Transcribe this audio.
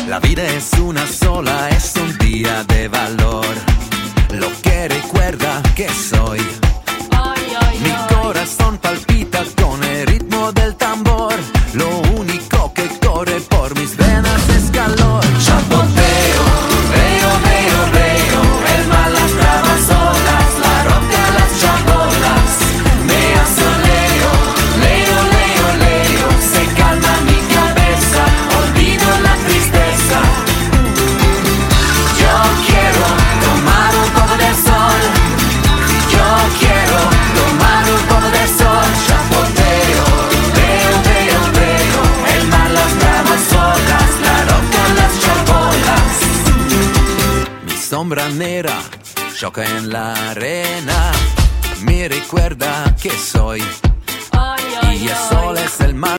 La vida es una sola, es un día de valor. Lo que recuerda que soy. Mi corazón palpita con el ritmo del tambor. Lo único que corre por mis venas es calor. Chapoteo, veo, veo, veo el mar, las bravas olas, la roca, las chabolas. Me asoleo, leo, leo, leo. Se calma mi cabeza, olvido la tristeza. Yo quiero tomar un poco de sol. Yo quiero tomar un poco de sol. Chapoteo, veo, veo, veo el mar, las bravas olas, la roca, las chabolas. Mi sombra negra choca en la arena, me recuerda que soy. Y el sol es el mar.